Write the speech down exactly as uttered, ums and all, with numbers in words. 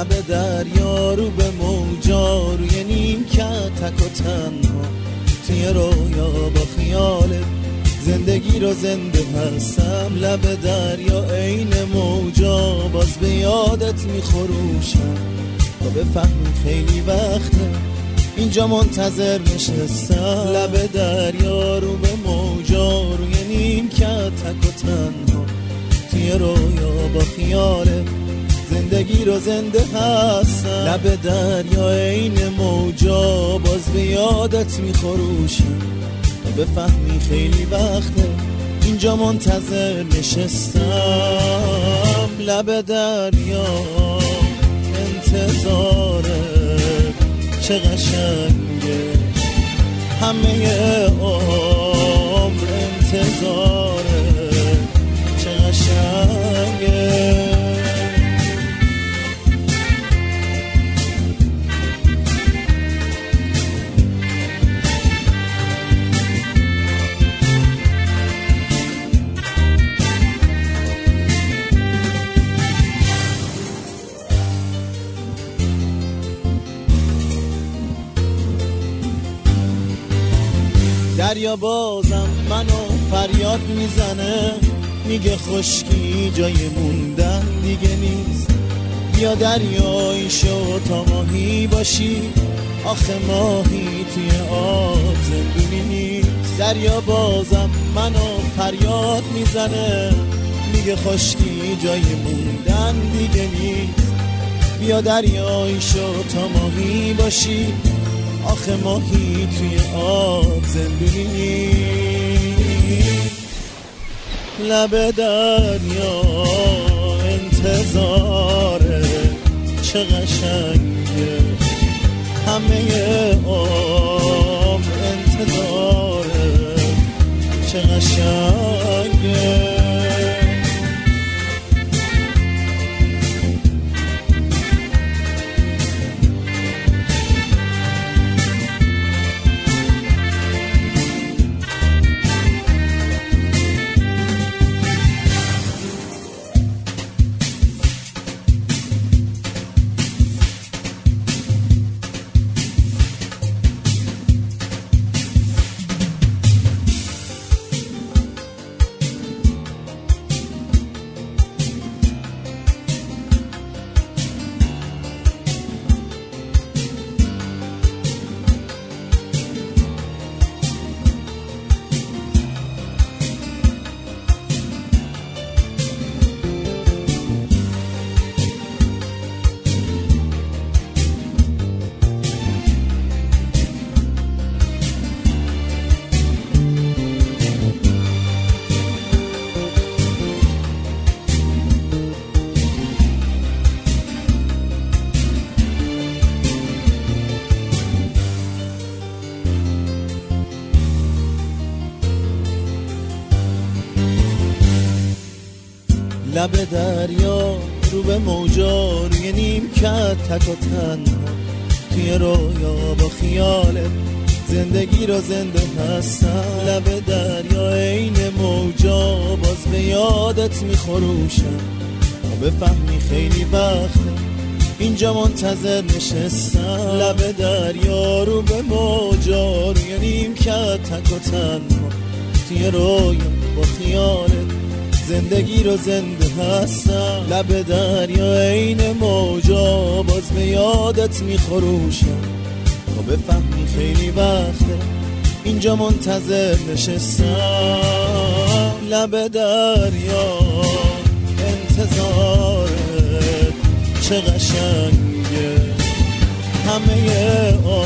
لب دریا رو به موجا روی نیمکت تک و تنها توی رویا با خیالت زندگی رو زنده هستم. لب دریا عین موجا باز به یادت میخروشم تا بفهمی خیلی وقته اینجا منتظر نشستم. لب دریا رو به موجا روی نیمکت تک و تنها توی رویا با خیالت زندگی رو زنده هستم. لب دریا عین موجا باز به یادت میخروشم تا بفهمی خیلی وقته اینجا منتظر نشستم. لب دریا انتظاره چه قشنگه همه عمر انتظاره چه قشنگه. دریا بازم منو فریاد میزنه میگه خشکی جای موندن دیگه نیست. بیا دریایی شو تا ماهی باشی آخه ماهی توی آب زندونی نیست. دریا بازم منو فریاد میزنه میگه خشکی جای موندن دیگه نیست. بیا دریایی شو تا ماهی باشی آخه ماهی توی آب زندونی نیست. لب دریا انتظاره چه قشنگه همه عمر انتظاره چه قشنگه. لب دریا رو به موجا روی نیمکت تک و تنها توی رویا با خیالت زندگی رو زنده هستم. لب دریا عین موجا باز به یادت میخروشم تا بفهمی خیلی وقته اینجا منتظر نشستم. لب دریا رو به موجا روی نیمکت تک و تنها توی رویا با خیالت زندگی رو زنده هستم. لب دریا عین موجا باز به یادت میخروشم تا بفهمی خیلی وقته اینجا منتظر نشستم. لب دریا انتظاره چه قشنگه همه